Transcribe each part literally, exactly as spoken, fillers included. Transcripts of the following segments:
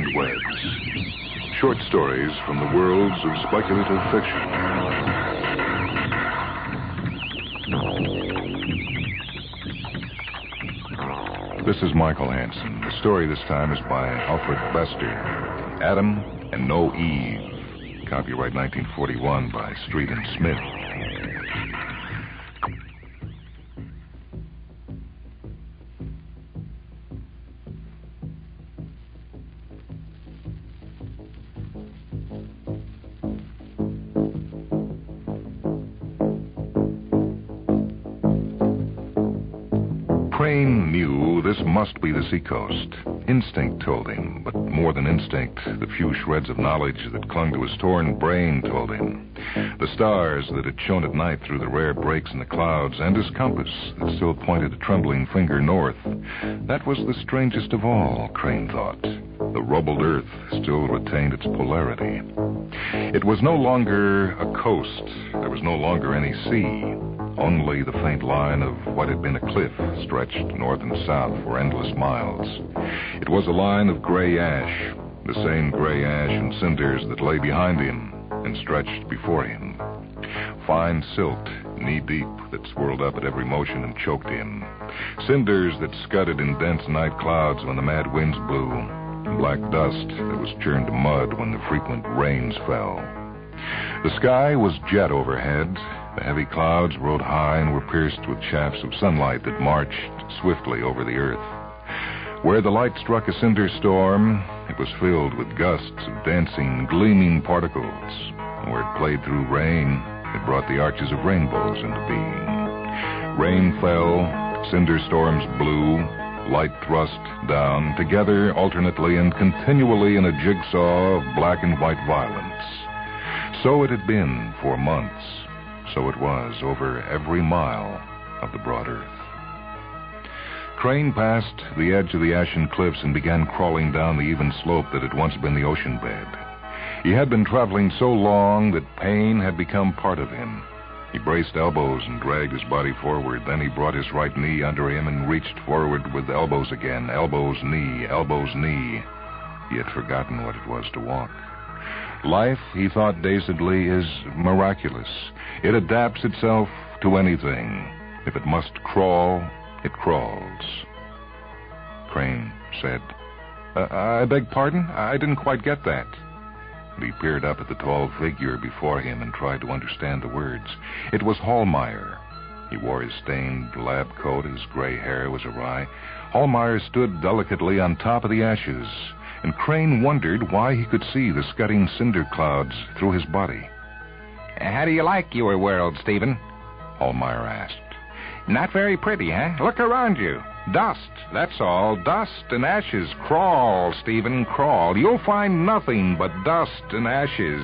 and webs. Short stories from the worlds of speculative fiction. This is Michael Hansen. The story this time is by Alfred Bester. Adam and No Eve. Copyright nineteen forty-one by Street and Smith. Crane knew this must be the seacoast. Instinct told him, but more than instinct, the few shreds of knowledge that clung to his torn brain told him. The stars that had shone at night through the rare breaks in the clouds, and his compass that still pointed a trembling finger north. That was the strangest of all, Crane thought. The rubbled earth still retained its polarity. It was no longer a coast. There was no longer any sea. Only the faint line of what had been a cliff stretched north and south for endless miles. It was a line of gray ash, the same gray ash and cinders that lay behind him and stretched before him. Fine silt, knee-deep, that swirled up at every motion and choked him. Cinders that scudded in dense night clouds when the mad winds blew. Black dust that was churned to mud when the frequent rains fell. The sky was jet overhead. The heavy clouds rode high and were pierced with shafts of sunlight that marched swiftly over the earth. Where the light struck a cinder storm, it was filled with gusts of dancing, gleaming particles. Where it played through rain, it brought the arches of rainbows into being. Rain fell, cinder storms blew, light thrust down, together alternately and continually in a jigsaw of black and white violence. So it had been for months. So it was over every mile of the broad earth. Crane passed the edge of the ashen cliffs and began crawling down the even slope that had once been the ocean bed. He had been traveling so long that pain had become part of him. He braced elbows and dragged his body forward. Then he brought his right knee under him and reached forward with elbows again. Elbows, knee, elbows, knee. He had forgotten what it was to walk. Life, he thought dazedly, is miraculous. It adapts itself to anything. If it must crawl, it crawls. Crane said, uh, I beg pardon? I didn't quite get that. And he peered up at the tall figure before him and tried to understand the words. It was Hallmeyer. He wore his stained lab coat. His gray hair was awry. Hallmeyer stood delicately on top of the ashes, and Crane wondered why he could see the scudding cinder clouds through his body. How do you like your world, Stephen? Hallmeyer asked. Not very pretty, huh? Look around you. Dust, that's all. Dust and ashes. Crawl, Stephen, crawl. You'll find nothing but dust and ashes.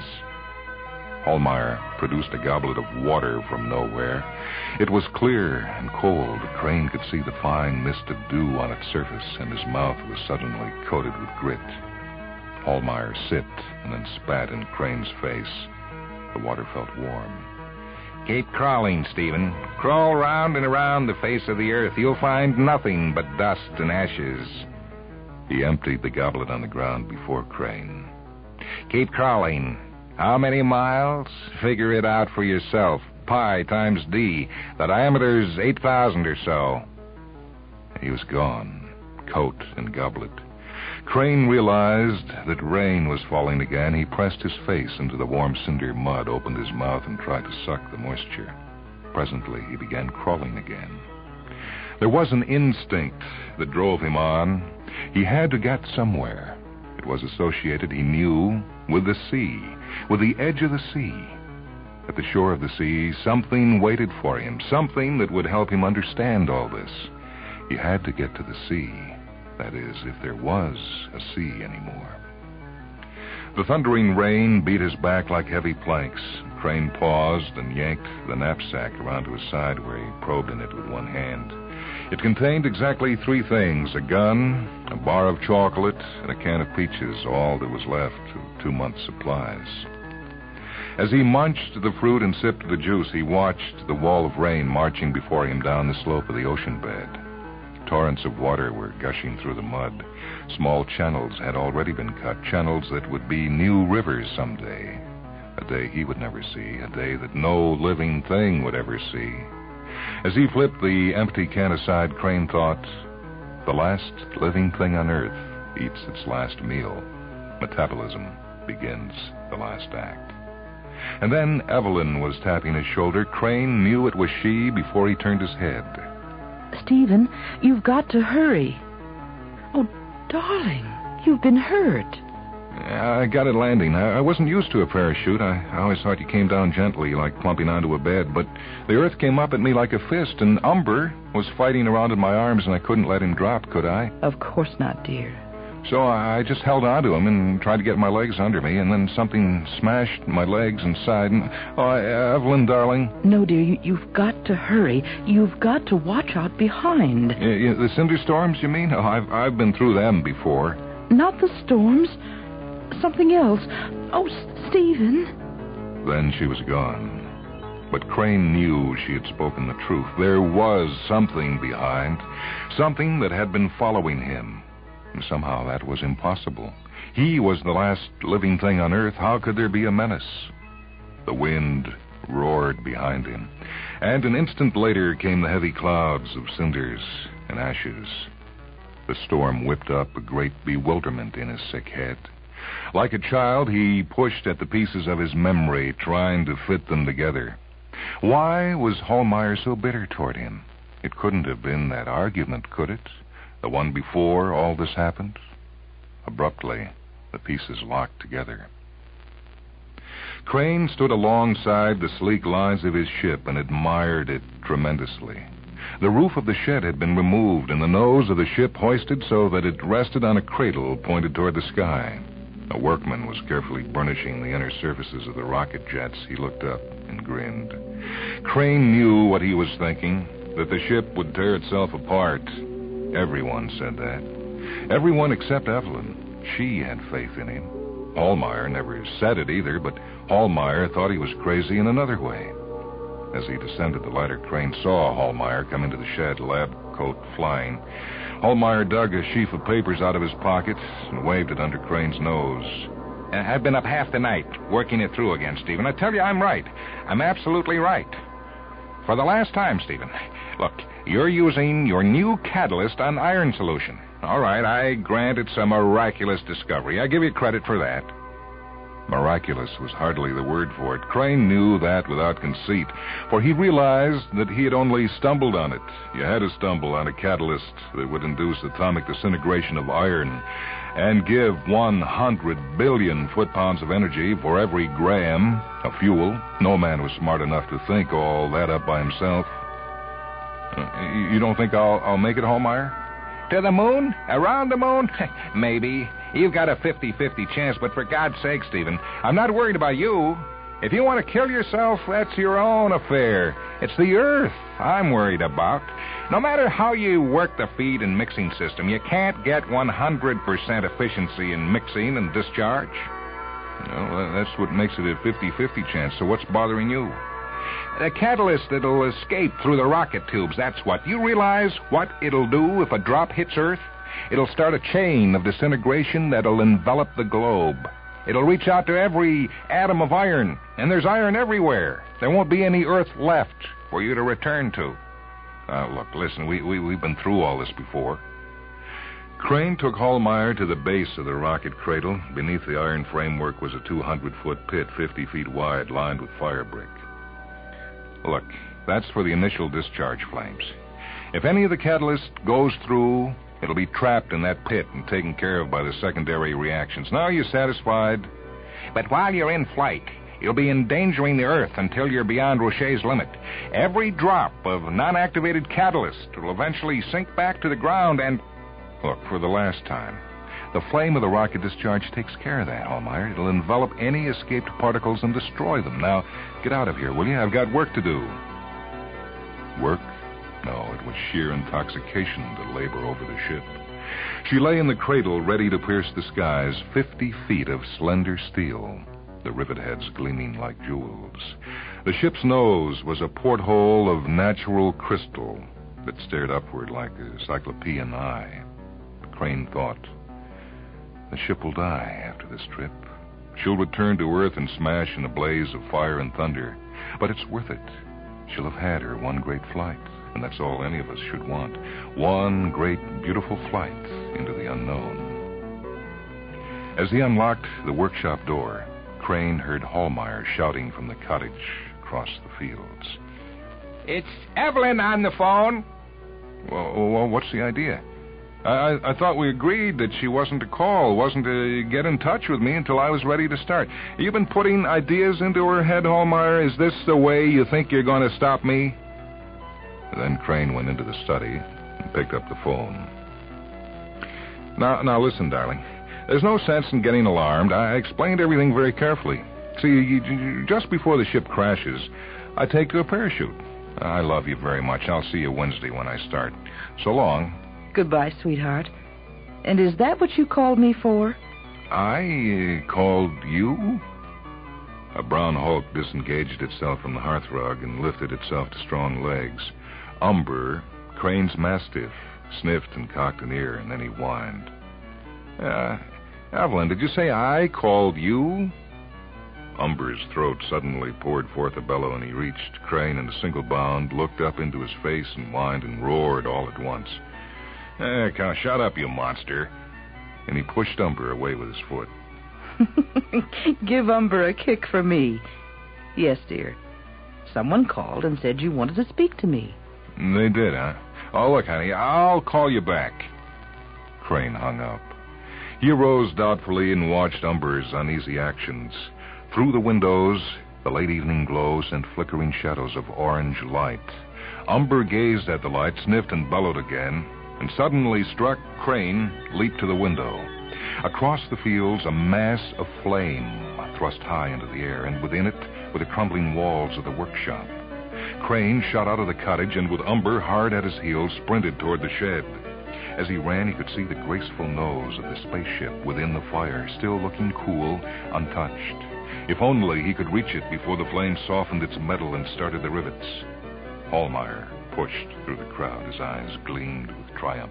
Hallmeyer produced a goblet of water from nowhere. It was clear and cold. Crane could see the fine mist of dew on its surface, and his mouth was suddenly coated with grit. Hallmeyer sipped and then spat in Crane's face. The water felt warm. Keep crawling, Stephen. Crawl round and around the face of the earth. You'll find nothing but dust and ashes. He emptied the goblet on the ground before Crane. Keep crawling. How many miles? Figure it out for yourself. Pi times D. The diameter's eight thousand or so. He was gone, coat and goblet. Crane realized that rain was falling again. He pressed his face into the warm cinder mud, opened his mouth, and tried to suck the moisture. Presently, he began crawling again. There was an instinct that drove him on. He had to get somewhere. It was associated, he knew, with the sea, with the edge of the sea. At the shore of the sea, something waited for him, something that would help him understand all this. He had to get to the sea. That is, if there was a sea anymore. The thundering rain beat his back like heavy planks. Crane paused and yanked the knapsack around to his side where he probed in it with one hand. It contained exactly three things: a gun, a bar of chocolate, and a can of peaches, all that was left of two months' supplies. As he munched the fruit and sipped the juice, he watched the wall of rain marching before him down the slope of the ocean bed. Torrents of water were gushing through the mud. Small channels had already been cut, channels that would be new rivers someday. A day he would never see, a day that no living thing would ever see. As he flipped the empty can aside, Crane thought, the last living thing on Earth eats its last meal. Metabolism begins the last act. And then Evelyn was tapping his shoulder. Crane knew it was she before he turned his head. Stephen, you've got to hurry. Oh, darling, you've been hurt. I got it landing. I wasn't used to a parachute. I, I always thought you came down gently, like plumping onto a bed. But the earth came up at me like a fist, and Umber was fighting around in my arms, and I couldn't let him drop, could I? Of course not, dear. So I just held on to him and tried to get my legs under me, and then something smashed my legs and side. And, oh, Evelyn, darling. No, dear, you, you've got to hurry. You've got to watch out behind. Uh, the cinder storms, you mean? Oh, I've, I've been through them before. Not the storms. Something else. Oh, Stephen. Then she was gone. But Crane knew she had spoken the truth. There was something behind, something that had been following him. And somehow that was impossible. He was the last living thing on Earth. How could there be a menace? The wind roared behind him, and an instant later came the heavy clouds of cinders and ashes. The storm whipped up a great bewilderment in his sick head. Like a child, he pushed at the pieces of his memory, trying to fit them together. Why was Hallmeyer so bitter toward him? It couldn't have been that argument, could it? The one before all this happened? Abruptly, the pieces locked together. Crane stood alongside the sleek lines of his ship and admired it tremendously. The roof of the shed had been removed and the nose of the ship hoisted so that it rested on a cradle pointed toward the sky. A workman was carefully burnishing the inner surfaces of the rocket jets. He looked up and grinned. Crane knew what he was thinking, that the ship would tear itself apart. Everyone said that. Everyone except Evelyn. She had faith in him. Hallmeyer never said it either, but Hallmeyer thought he was crazy in another way. As he descended the ladder, Crane saw Hallmeyer come into the shed, lab coat flying. Hallmeyer dug a sheaf of papers out of his pocket and waved it under Crane's nose. I've been up half the night working it through again, Stephen. I tell you, I'm right. I'm absolutely right. For the last time, Stephen. Look, you're using your new catalyst on iron solution. All right, I grant it's a miraculous discovery. I give you credit for that. Miraculous was hardly the word for it. Crane knew that without conceit, for he realized that he had only stumbled on it. You had to stumble on a catalyst that would induce atomic disintegration of iron and give one hundred billion foot-pounds of energy for every gram of fuel. No man was smart enough to think all that up by himself. Uh, you don't think I'll, I'll make it, Hallmeyer? To the moon? Around the moon? Maybe. You've got a fifty-fifty chance, but for God's sake, Stephen, I'm not worried about you. If you want to kill yourself, that's your own affair. It's the Earth I'm worried about. No matter how you work the feed and mixing system, you can't get one hundred percent efficiency in mixing and discharge. Well, that's what makes it a fifty-fifty chance, so what's bothering you? The catalyst that'll escape through the rocket tubes, that's what. You realize what it'll do if a drop hits Earth? It'll start a chain of disintegration that'll envelop the globe. It'll reach out to every atom of iron, and there's iron everywhere. There won't be any Earth left for you to return to. Uh, look, listen, we, we, we've been through all this before. Crane took Hallmeyer to the base of the rocket cradle. Beneath the iron framework was a two hundred foot pit, fifty feet wide, lined with fire brick. Look, that's for the initial discharge flames. If any of the catalyst goes through, it'll be trapped in that pit and taken care of by the secondary reactions. Now you're satisfied? But while you're in flight, you'll be endangering the Earth until you're beyond Roche's limit. Every drop of non-activated catalyst will eventually sink back to the ground and... Look, for the last time, the flame of the rocket discharge takes care of that, Hallmeyer. It'll envelop any escaped particles and destroy them. Now, get out of here, will you? I've got work to do. Work? No, it was sheer intoxication to labor over the ship. She lay in the cradle, ready to pierce the skies, fifty feet of slender steel, the rivet heads gleaming like jewels. The ship's nose was a porthole of natural crystal. that stared upward like a cyclopean eye. Crane thought, the ship will die after this trip. She'll return to Earth and smash in a blaze of fire and thunder. But it's worth it. She'll have had her one great flight, and that's all any of us should want. One great, beautiful flight into the unknown. As he unlocked the workshop door, Crane heard Hallmeyer shouting from the cottage across the fields. It's Evelyn on the phone. Well, well what's the idea? I, I thought we agreed that she wasn't to call, wasn't to get in touch with me until I was ready to start. You've been putting ideas into her head, Hallmeyer. Is this the way you think you're going to stop me? Then Crane went into the study and picked up the phone. Now, now listen, darling. There's no sense in getting alarmed. I explained everything very carefully. See, you, you, just before the ship crashes, I take to a parachute. I love you very much. I'll see you Wednesday when I start. So long. Goodbye, sweetheart. And is that what you called me for? I uh, called you? A brown hulk disengaged itself from the hearthrug and lifted itself to strong legs. Umber, Crane's mastiff, sniffed and cocked an ear, and then he whined. Uh, Evelyn, did you say I called you? Umber's throat suddenly poured forth a bellow, and he reached Crane in a single bound, looked up into his face, and whined and roared all at once. Eh, come, shut up, you monster. And he pushed Umber away with his foot. Give Umber a kick for me. Yes, dear. Someone called and said you wanted to speak to me. They did, huh? Oh, look, honey, I'll call you back. Crane hung up. He arose doubtfully and watched Umber's uneasy actions. Through the windows, the late evening glow sent flickering shadows of orange light. Umber gazed at the light, sniffed and bellowed again, and suddenly struck Crane, leaped to the window. Across the fields, a mass of flame thrust high into the air, and within it were the crumbling walls of the workshop. Crane shot out of the cottage, and with Umber hard at his heels, sprinted toward the shed. As he ran, he could see the graceful nose of the spaceship within the fire, still looking cool, untouched. If only he could reach it before the flame softened its metal and started the rivets. Hallmeyer pushed through the crowd. His eyes gleamed with triumph.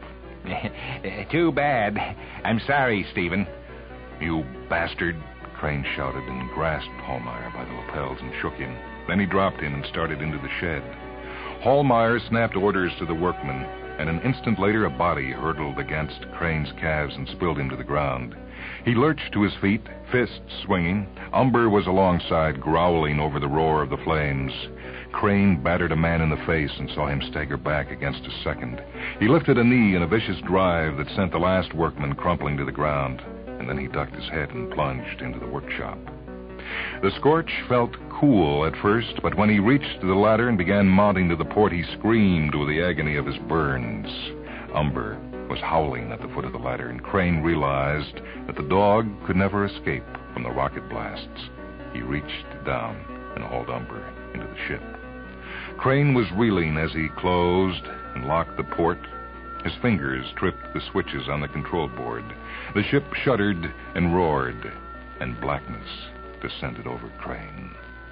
Too bad. I'm sorry, Stephen. You bastard, Crane shouted and grasped Hallmeyer by the lapels and shook him. Then he dropped him and started into the shed. Hallmeyer snapped orders to the workmen, and an instant later a body hurtled against Crane's calves and spilled him to the ground. He lurched to his feet, fists swinging. Umber was alongside, growling over the roar of the flames. Crane battered a man in the face and saw him stagger back against a second. He lifted a knee in a vicious drive that sent the last workman crumpling to the ground, and then he ducked his head and plunged into the workshop. The scorch felt cool at first, but when he reached the ladder and began mounting to the port, he screamed with the agony of his burns. Umber was howling at the foot of the ladder, and Crane realized that the dog could never escape from the rocket blasts. He reached down and hauled Umber into the ship. Crane was reeling as he closed and locked the port. His fingers tripped the switches on the control board. The ship shuddered and roared, and blackness descended over Crane.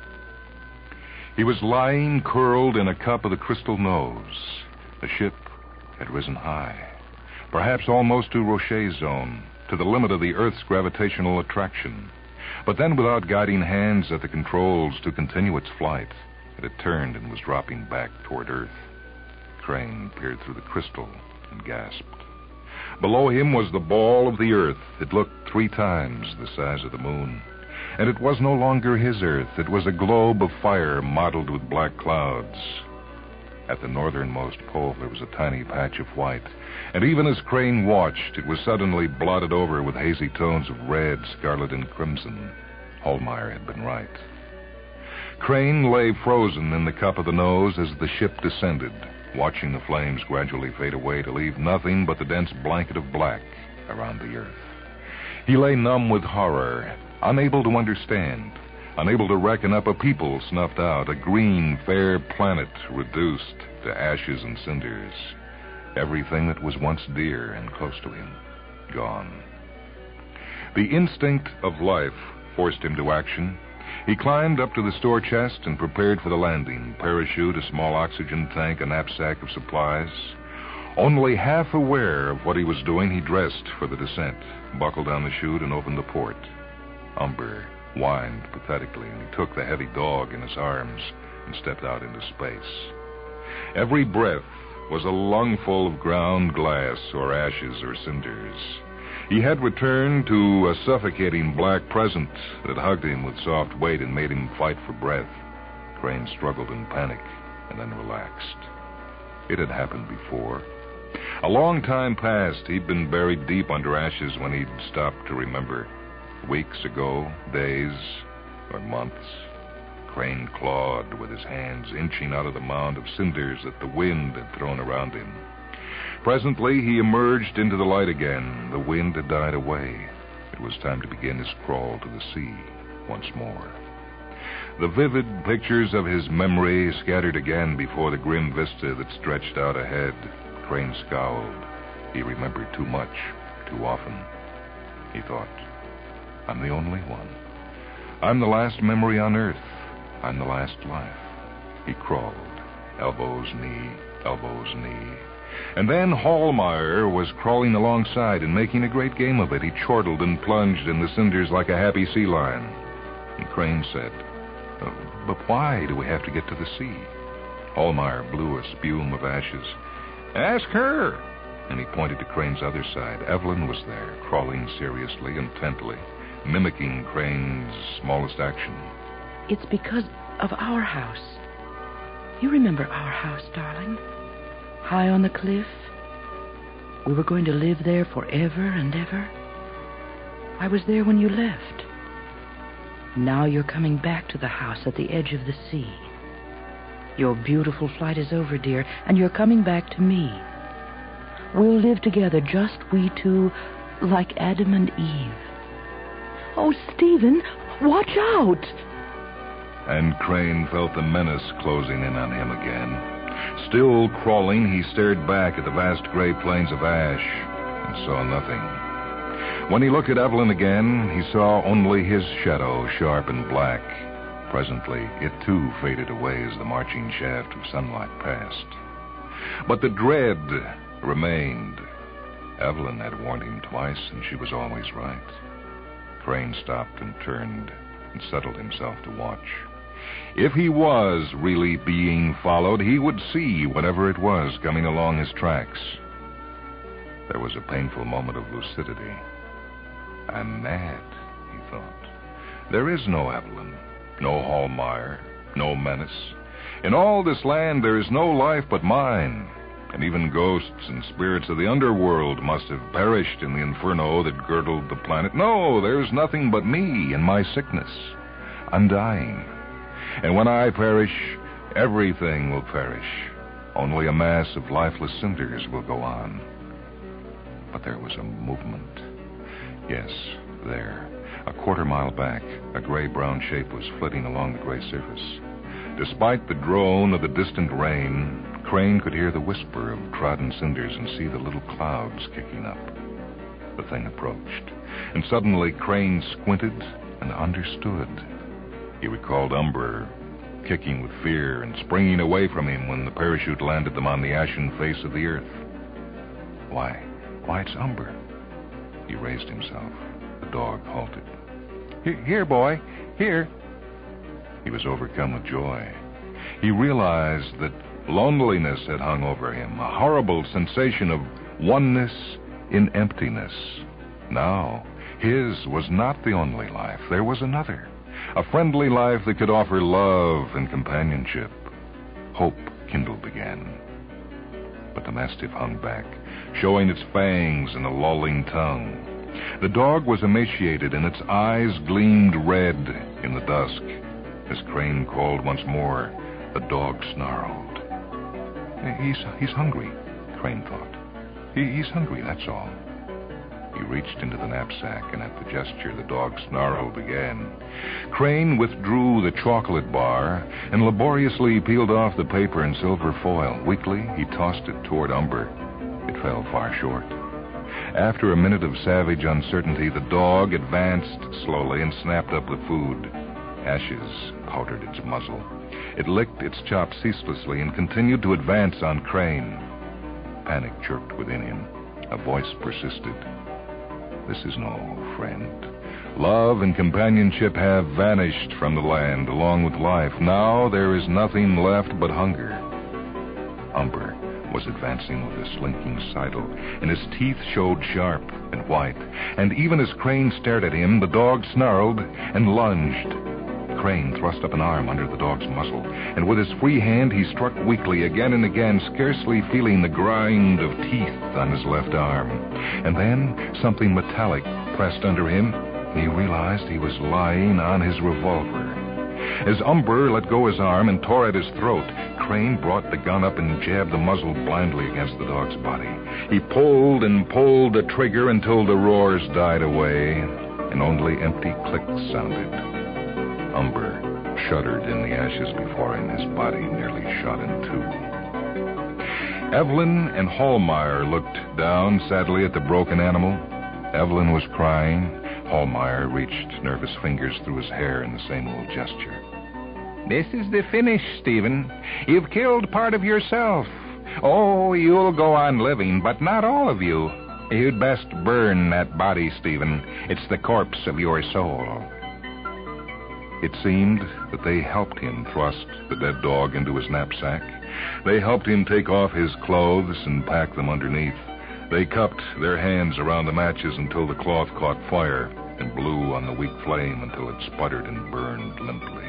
He was lying curled in a cup of the crystal nose. The ship had risen high, perhaps almost to Rocher's zone, to the limit of the Earth's gravitational attraction. But then, without guiding hands at the controls to continue its flight, it had turned and was dropping back toward Earth. Crane peered through the crystal and gasped. Below him was the ball of the Earth. It looked three times the size of the moon. And it was no longer his Earth. It was a globe of fire mottled with black clouds. At the northernmost pole, there was a tiny patch of white. And even as Crane watched, it was suddenly blotted over with hazy tones of red, scarlet, and crimson. Hallmeyer had been right. Crane lay frozen in the cup of the nose as the ship descended, watching the flames gradually fade away to leave nothing but the dense blanket of black around the Earth. He lay numb with horror, unable to understand, unable to reckon up a people snuffed out, a green, fair planet reduced to ashes and cinders. Everything that was once dear and close to him, gone. The instinct of life forced him to action. He climbed up to the store chest and prepared for the landing. Parachute, a small oxygen tank, a knapsack of supplies. Only half aware of what he was doing, he dressed for the descent, buckled down the chute, and opened the port. Umber whined pathetically, and he took the heavy dog in his arms and stepped out into space. Every breath was a lungful of ground glass or ashes or cinders. He had returned to a suffocating black present that hugged him with soft weight and made him fight for breath. Crane struggled in panic and then relaxed. It had happened before. A long time passed. He'd been buried deep under ashes when he'd stopped to remember. Weeks ago, days, or months. Crane clawed with his hands, inching out of the mound of cinders that the wind had thrown around him. Presently, he emerged into the light again. The wind had died away. It was time to begin his crawl to the sea once more. The vivid pictures of his memory scattered again before the grim vista that stretched out ahead. Crane scowled. He remembered too much, too often. He thought, I'm the only one. I'm the last memory on Earth. I'm the last life. He crawled, elbows, knee, elbows, knee. And then Hallmeyer was crawling alongside and making a great game of it. He chortled and plunged in the cinders like a happy sea lion. And Crane said, oh, but why do we have to get to the sea? Hallmeyer blew a spume of ashes. Ask her. And he pointed to Crane's other side. Evelyn was there, crawling seriously, intently, mimicking Crane's smallest action. It's because of our house. You remember our house, darling? High on the cliff. We were going to live there forever and ever. I was there when you left. Now you're coming back to the house at the edge of the sea. Your beautiful flight is over, dear, and you're coming back to me. We'll live together, just we two, like Adam and Eve. Oh, Stephen, watch out! And Crane felt the menace closing in on him again. Still crawling, he stared back at the vast gray plains of ash and saw nothing. When he looked at Evelyn again, he saw only his shadow, sharp and black. Presently, it too faded away as the marching shaft of sunlight passed. But the dread remained. Evelyn had warned him twice, and she was always right. Crane stopped and turned and settled himself to watch. If he was really being followed, he would see whatever it was coming along his tracks. There was a painful moment of lucidity. I'm mad, he thought. There is no Evelyn, no Hallmeyer, no menace. In all this land there is no life but mine, and even ghosts and spirits of the underworld must have perished in the inferno that girdled the planet. No, there's nothing but me and my sickness. I'm dying. And when I perish, everything will perish. Only a mass of lifeless cinders will go on. But there was a movement. Yes, there. A quarter mile back, a gray-brown shape was flitting along the gray surface. Despite the drone of the distant rain, Crane could hear the whisper of trodden cinders and see the little clouds kicking up. The thing approached, and suddenly Crane squinted and understood. He recalled Umber, kicking with fear and springing away from him when the parachute landed them on the ashen face of the earth. Why, why, it's Umber. He raised himself. The dog halted. Here, boy, here. He was overcome with joy. He realized that loneliness had hung over him, a horrible sensation of oneness in emptiness. Now, his was not the only life. There was another. A friendly life that could offer love and companionship. Hope kindled again. But the mastiff hung back, showing its fangs and a lolling tongue. The dog was emaciated, and its eyes gleamed red in the dusk. As Crane called once more, the dog snarled. He's, he's hungry, Crane thought. He, he's hungry, that's all. He reached into the knapsack, and at the gesture, the dog snarled again. Crane withdrew the chocolate bar and laboriously peeled off the paper and silver foil. Weakly, he tossed it toward Umber. It fell far short. After a minute of savage uncertainty, the dog advanced slowly and snapped up the food. Ashes powdered its muzzle. It licked its chops ceaselessly and continued to advance on Crane. Panic jerked within him. A voice persisted. This is no friend. Love and companionship have vanished from the land along with life. Now there is nothing left but hunger. Umber was advancing with a slinking sidle, and his teeth showed sharp and white. And even as Crane stared at him, the dog snarled and lunged. Crane thrust up an arm under the dog's muzzle, and with his free hand he struck weakly again and again, scarcely feeling the grind of teeth on his left arm. And then something metallic pressed under him, and he realized he was lying on his revolver. As Umber let go his arm and tore at his throat, Crane brought the gun up and jabbed the muzzle blindly against the dog's body. He pulled and pulled the trigger until the roars died away, and only empty clicks sounded. Umber shuddered in the ashes before him, his body nearly shot in two. Evelyn and Hallmeyer looked down sadly at the broken animal. Evelyn was crying. Hallmeyer reached nervous fingers through his hair in the same old gesture. This is the finish, Stephen. You've killed part of yourself. Oh, you'll go on living, but not all of you. You'd best burn that body, Stephen. It's the corpse of your soul. It seemed that they helped him thrust the dead dog into his knapsack. They helped him take off his clothes and pack them underneath. They cupped their hands around the matches until the cloth caught fire and blew on the weak flame until it sputtered and burned limply.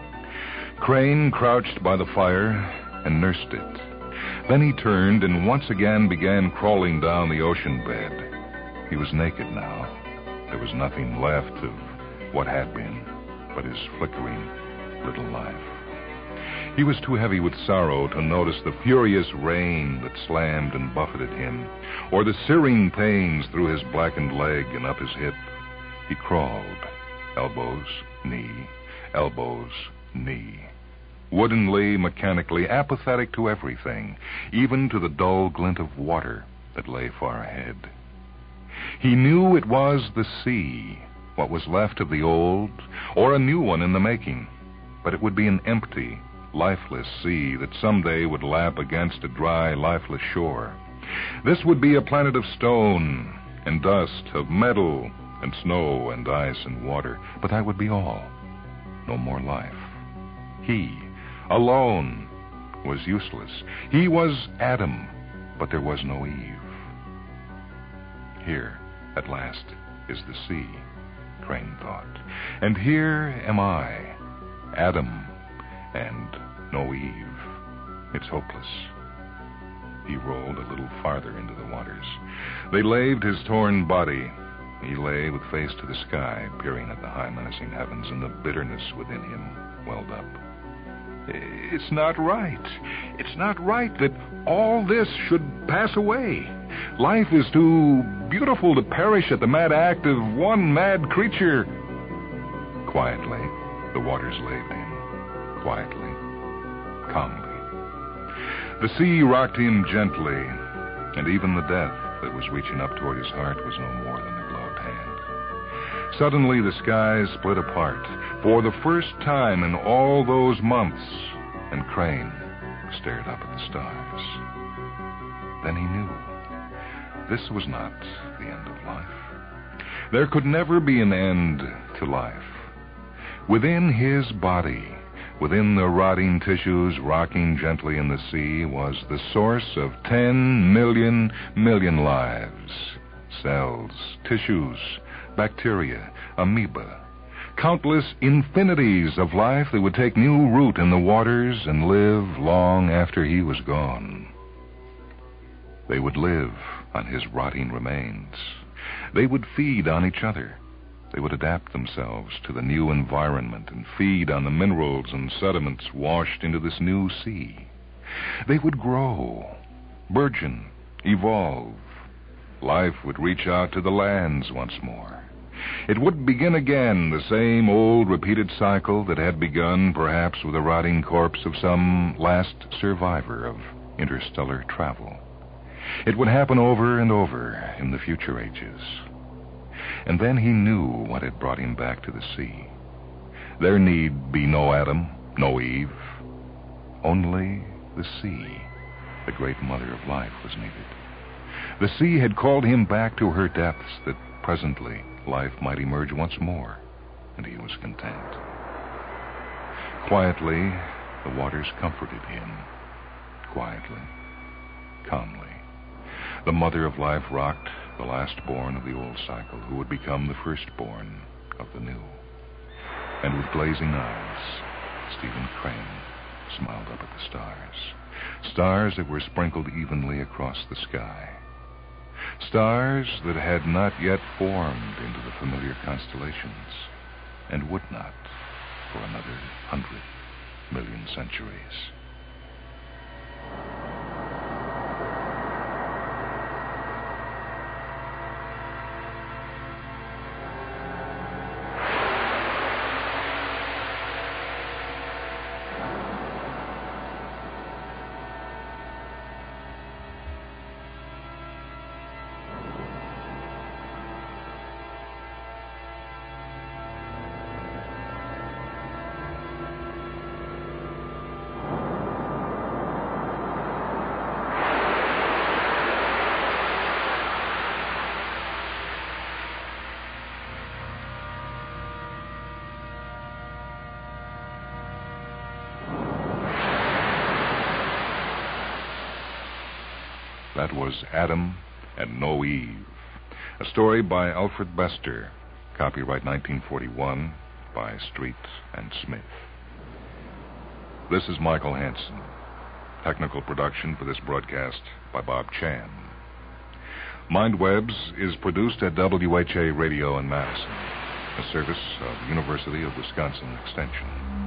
Crane crouched by the fire and nursed it. Then he turned and once again began crawling down the ocean bed. He was naked now. There was nothing left of what had been but his flickering little life. He was too heavy with sorrow to notice the furious rain that slammed and buffeted him, or the searing pains through his blackened leg and up his hip. He crawled, elbows, knee, elbows, knee. Woodenly, mechanically, apathetic to everything, even to the dull glint of water that lay far ahead. He knew it was the sea, what was left of the old, or a new one in the making, but it would be an empty, lifeless sea that someday would lap against a dry, lifeless shore. This would be a planet of stone and dust, of metal and snow and ice and water, but that would be all. No more life. He, alone, was useless. He was Adam, but there was no Eve. Here, at last, is the sea, Crane thought. And here am I, Adam, and no Eve. It's hopeless. He rolled a little farther into the waters. They laved his torn body. He lay with face to the sky, peering at the high menacing heavens, and the bitterness within him welled up. It's not right. It's not right that all this should pass away. Life is too beautiful to perish at the mad act of one mad creature. Quietly, the waters laved him. Quietly, calmly. The sea rocked him gently, and even the death that was reaching up toward his heart was no more than a gloved hand. Suddenly, the skies split apart for the first time in all those months, and Crane stared up at the stars. Then he knew this was not the end of life. There could never be an end to life. Within his body, within the rotting tissues rocking gently in the sea, was the source of ten million million lives. Cells, tissues, bacteria, amoeba. Countless infinities of life that would take new root in the waters and live long after he was gone. They would live on his rotting remains. They would feed on each other. They would adapt themselves to the new environment and feed on the minerals and sediments washed into this new sea. They would grow, burgeon, evolve. Life would reach out to the lands once more. It would begin again the same old repeated cycle that had begun perhaps with the rotting corpse of some last survivor of interstellar travel. It would happen over and over in the future ages. And then he knew what had brought him back to the sea. There need be no Adam, no Eve. Only the sea, the great mother of life, was needed. The sea had called him back to her depths, that presently life might emerge once more, and he was content. Quietly, the waters comforted him. Quietly, calmly. The mother of life rocked the last-born of the old cycle, who would become the firstborn of the new. And with glazing eyes, Stephen Crane smiled up at the stars. Stars that were sprinkled evenly across the sky. Stars that had not yet formed into the familiar constellations, and would not for another hundred million centuries. That was Adam and No Eve, a story by Alfred Bester, copyright nineteen forty-one, by Street and Smith. This is Michael Hansen. Technical production for this broadcast by Bob Chan. Mindwebs is produced at W H A Radio in Madison, a service of University of Wisconsin Extension.